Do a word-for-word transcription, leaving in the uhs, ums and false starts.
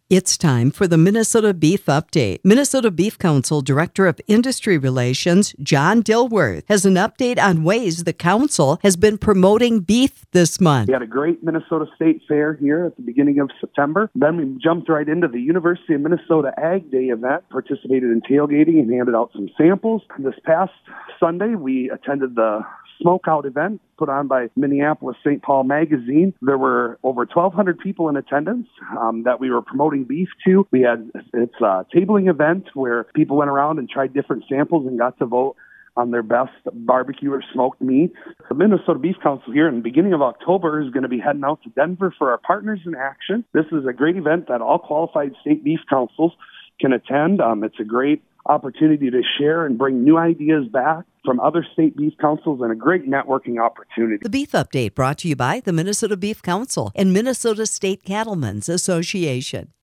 It's time for the Minnesota Beef Update. Minnesota Beef Council Director of Industry Relations, John Dilworth, has an update on ways the council has been promoting beef this month. We had a great Minnesota State Fair here at the beginning of September. Then we jumped right into the University of Minnesota Ag Day event, participated in tailgating and handed out some samples. This past Sunday, we attended the Smokeout event put on by Minneapolis Saint Paul Magazine. There were over twelve hundred people in attendance um, that we were promoting beef to. We had it's a tabling event where people went around and tried different samples and got to vote on their best barbecue or smoked meats. The Minnesota Beef Council here in the beginning of October is going to be heading out to Denver for our Partners in Action. This is a great event that all qualified state beef councils can attend. Um, it's a great opportunity to share and bring new ideas back from other state beef councils and a great networking opportunity. The Beef Update brought to you by the Minnesota Beef Council and Minnesota State Cattlemen's Association.